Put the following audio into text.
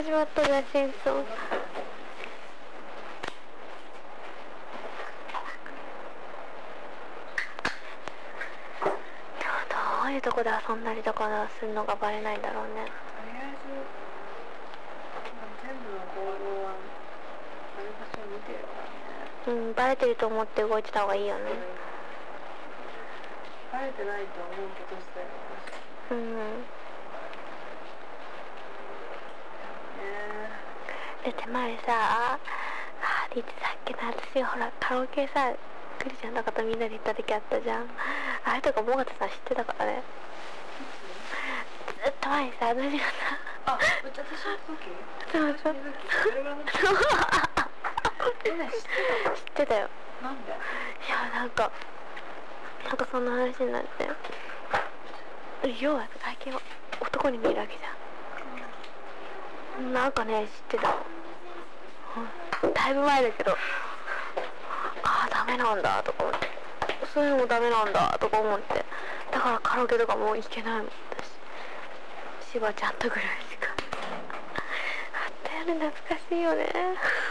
始まったね、戦争。どういうとこで遊んだりとかするのがバレないんだろうね。 とりあえず全部の行動はある場所を見てるからね。 バレてると思って動いてた方がいいよね。 バレてないと思うこと自体はだって前さリってさっきの私ほらカラオケさクリちゃんとかとみんなで行った時あったじゃん。あれとかモガタさん知ってたからね。ずっと前にさ私がさ私の時そうそう知ってたよ。 なんで？ いやなんかそんな話になって要は最近男に見えるわけじゃん。なんかね知ってた。だいぶ前だけどダメなんだとか思って、そういうのもダメなんだとか思って、だからカラオケとかもう行けないもん私。しばちゃんとぐらいしかあったよね。懐かしいよね。